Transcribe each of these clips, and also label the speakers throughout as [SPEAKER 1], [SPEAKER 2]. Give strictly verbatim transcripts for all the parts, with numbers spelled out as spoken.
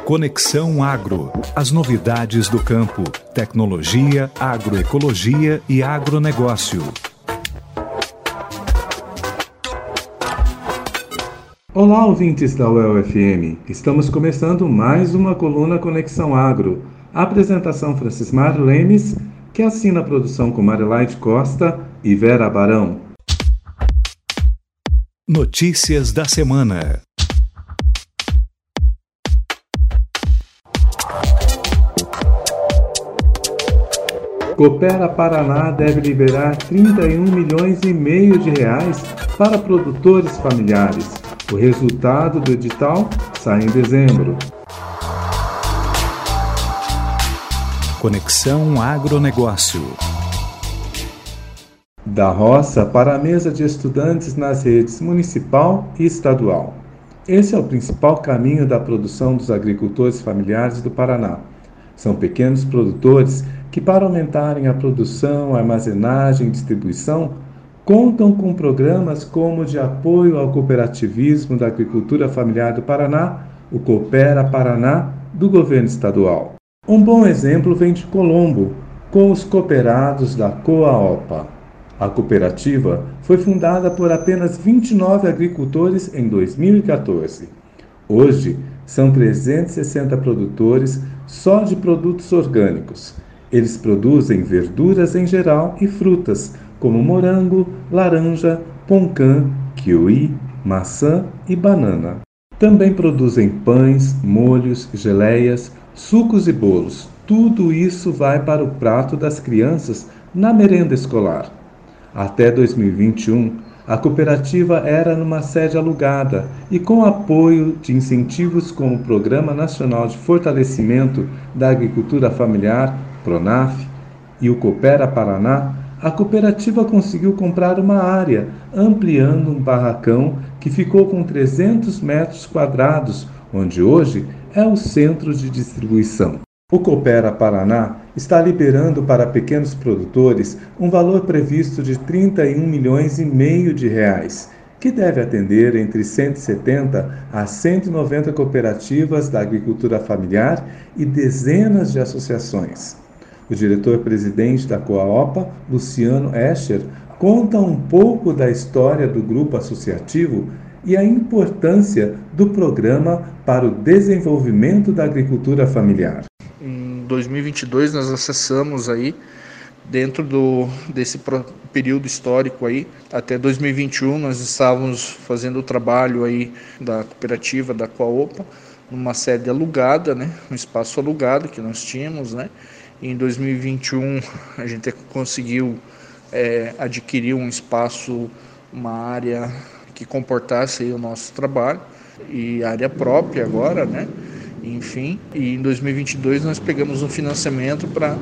[SPEAKER 1] Conexão Agro. As novidades do campo, tecnologia, agroecologia e agronegócio.
[SPEAKER 2] Olá, ouvintes da U E L F M. Estamos começando mais uma coluna Conexão Agro. A apresentação Francismar Lemes, que assina a produção com Marilaide Costa e Vera Barão.
[SPEAKER 1] Notícias da semana.
[SPEAKER 2] Coopera Paraná deve liberar trinta e um milhões e meio de reais para produtores familiares. O resultado do edital sai em dezembro.
[SPEAKER 1] Conexão Agronegócio.
[SPEAKER 2] Da roça para a mesa de estudantes nas redes municipal e estadual. Esse é o principal caminho da produção dos agricultores familiares do Paraná. São pequenos produtores que, para aumentarem a produção, armazenagem e distribuição, contam com programas como o de apoio ao cooperativismo da agricultura familiar do Paraná, o Coopera Paraná, do governo estadual. Um bom exemplo vem de Colombo, com os cooperados da Coaopa. A cooperativa foi fundada por apenas vinte e nove agricultores em dois mil e quatorze. Hoje, são trezentos e sessenta produtores só de produtos orgânicos. Eles produzem verduras em geral e frutas, como morango, laranja, poncã, kiwi, maçã e banana. Também produzem pães, molhos, geleias, sucos e bolos. Tudo isso vai para o prato das crianças na merenda escolar. Até dois mil e vinte e um, a cooperativa era numa sede alugada e com apoio de incentivos como o Programa Nacional de Fortalecimento da Agricultura Familiar, PRONAF, e o Coopera Paraná, a cooperativa conseguiu comprar uma área, ampliando um barracão que ficou com trezentos metros quadrados, onde hoje é o centro de distribuição. O Coopera Paraná está liberando para pequenos produtores um valor previsto de trinta e um milhões e meio de reais, que deve atender entre cento e setenta a cento e noventa cooperativas da agricultura familiar e dezenas de associações. O diretor-presidente da Coaopa, Luciano Escher, conta um pouco da história do grupo associativo e a importância do programa para o desenvolvimento da agricultura familiar.
[SPEAKER 3] Em dois mil e vinte e dois nós acessamos aí, dentro do, desse período histórico aí, até dois mil e vinte e um nós estávamos fazendo o trabalho aí da cooperativa da Coaopa, numa sede alugada, né, um espaço alugado que nós tínhamos, né. Em dois mil e vinte e um a gente conseguiu é, adquirir um espaço, uma área que comportasse aí o nosso trabalho, e área própria agora, né? Enfim, e em dois mil e vinte e dois nós pegamos um financiamento para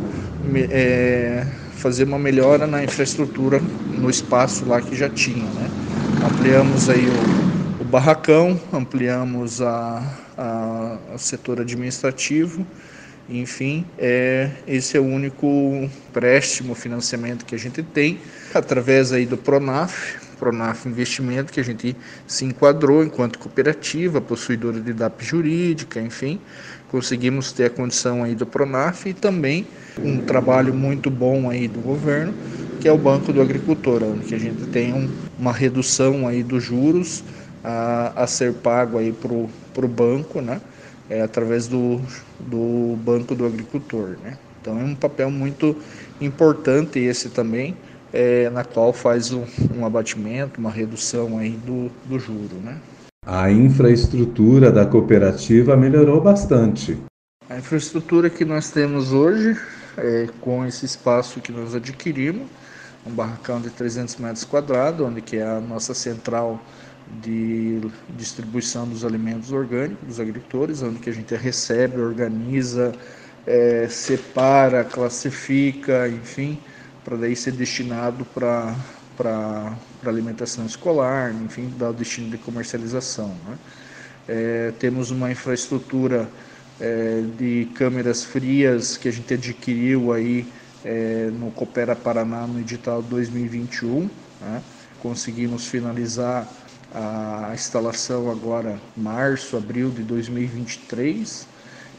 [SPEAKER 3] é, fazer uma melhora na infraestrutura no espaço lá que já tinha, né? Ampliamos aí o, o barracão, ampliamos a, a, a setor administrativo. Enfim, é, esse é o único empréstimo, financiamento que a gente tem, através aí do PRONAF, PRONAF Investimento, que a gente se enquadrou enquanto cooperativa, possuidora de D A P jurídica, enfim, conseguimos ter a condição aí do PRONAF e também um trabalho muito bom aí do governo, que é o Banco do Agricultor, onde que a gente tem um, uma redução aí dos juros a, a ser pago aí pro, pro banco, né? É, através do, do Banco do Agricultor, né? Então é um papel muito importante esse também, é, na qual faz um, um abatimento, uma redução aí do, do juro, né?
[SPEAKER 2] A infraestrutura da cooperativa melhorou bastante.
[SPEAKER 3] A infraestrutura que nós temos hoje, é, com esse espaço que nós adquirimos, um barracão de trezentos metros quadrados, onde que é a nossa central de distribuição dos alimentos orgânicos dos agricultores, onde que a gente recebe, organiza, é, separa, classifica, enfim, para daí ser destinado para para alimentação escolar, enfim, dar o destino de comercialização, né? É, temos uma infraestrutura é, de câmeras frias que a gente adquiriu aí é, no Coopera Paraná no edital dois mil e vinte e um, né? Conseguimos finalizar a instalação agora em março, abril de dois mil e vinte e três,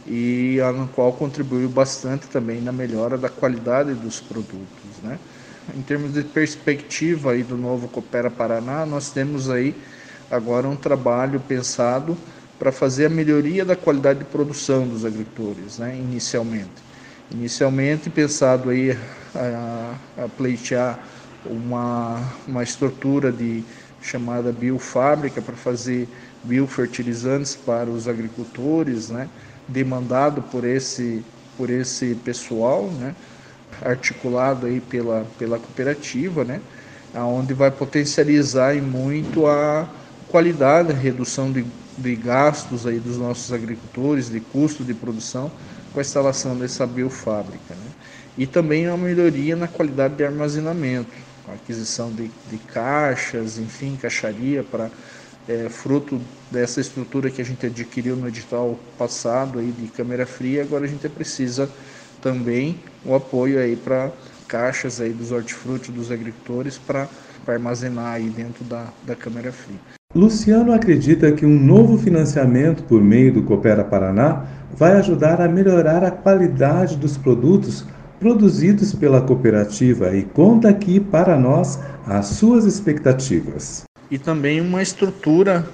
[SPEAKER 3] e a qual contribuiu bastante também na melhora da qualidade dos produtos, né? Em termos de perspectiva aí do novo Coopera Paraná, nós temos aí agora um trabalho pensado para fazer a melhoria da qualidade de produção dos agricultores, né? Inicialmente. Inicialmente pensado aí a, a pleitear uma, uma estrutura de chamada biofábrica para fazer biofertilizantes para os agricultores, né? Demandado por esse, por esse pessoal, né? Articulado aí pela, pela cooperativa, né? Onde vai potencializar e muito a qualidade, a redução de, de gastos aí dos nossos agricultores, de custo de produção, com a instalação dessa biofábrica, né? E também uma melhoria na qualidade de armazenamento, a aquisição de, de caixas, enfim, caixaria para é, fruto dessa estrutura que a gente adquiriu no edital passado aí de câmara fria. Agora a gente precisa também o apoio aí para caixas aí dos hortifruti dos agricultores para armazenar aí dentro da, da câmara fria.
[SPEAKER 2] Luciano acredita que um novo financiamento por meio do Coopera Paraná vai ajudar a melhorar a qualidade dos produtos produzidos pela cooperativa e conta aqui para nós as suas expectativas.
[SPEAKER 3] E também uma estrutura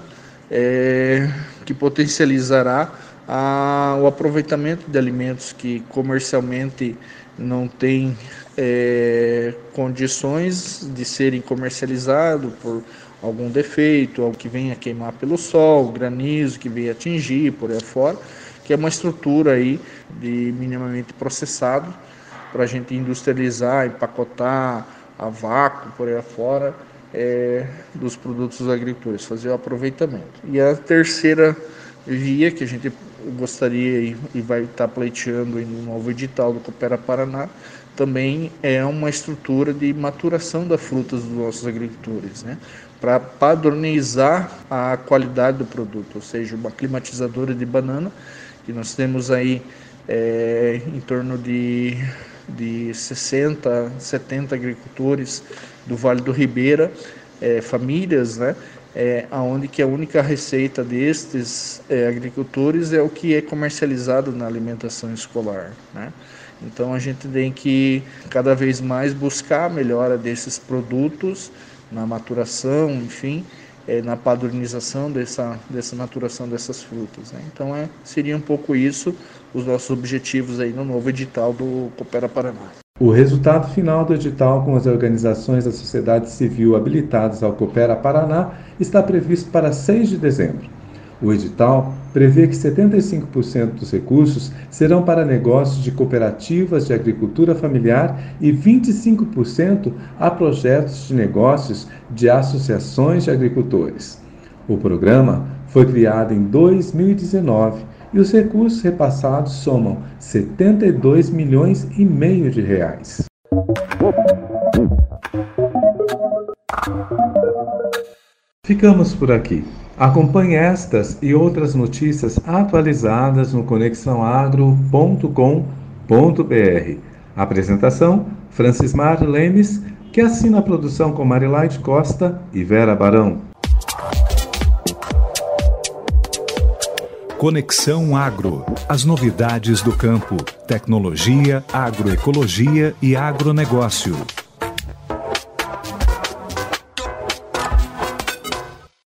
[SPEAKER 3] é, que potencializará a, o aproveitamento de alimentos que comercialmente não têm é, condições de serem comercializados por algum defeito, algo que venha queimar pelo sol, granizo que venha atingir por aí fora, que é uma estrutura aí de minimamente processado para a gente industrializar, empacotar a vácuo por aí fora é, dos produtos dos agricultores, fazer o aproveitamento. E a terceira via que a gente gostaria e, e vai estar pleiteando no novo edital do Coopera Paraná também é uma estrutura de maturação das frutas dos nossos agricultores, né? Para padronizar a qualidade do produto, ou seja, uma climatizadora de banana, que nós temos aí é, em torno de, de sessenta, setenta agricultores do Vale do Ribeira, é, famílias, né? É, onde que a única receita destes é, agricultores é o que é comercializado na alimentação escolar, né? Então a gente tem que cada vez mais buscar a melhora desses produtos na maturação, enfim, é, na padronização dessa, dessa maturação dessas frutas, né? Então é, seria um pouco isso os nossos objetivos aí no novo edital do Coopera Paraná.
[SPEAKER 2] O resultado final do edital com as organizações da sociedade civil habilitadas ao Coopera Paraná está previsto para seis de dezembro. O edital prevê que setenta e cinco por cento dos recursos serão para negócios de cooperativas de agricultura familiar e vinte e cinco por cento a projetos de negócios de associações de agricultores. O programa foi criado em dois mil e dezenove e os recursos repassados somam setenta e dois milhões e meio de reais. Ficamos por aqui. Acompanhe estas e outras notícias atualizadas no conexão agro ponto com ponto br. Apresentação: Francismar Lemes, que assina a produção com Marilaide Costa e Vera Barão.
[SPEAKER 1] Conexão Agro. As novidades do campo, tecnologia, agroecologia e agronegócio.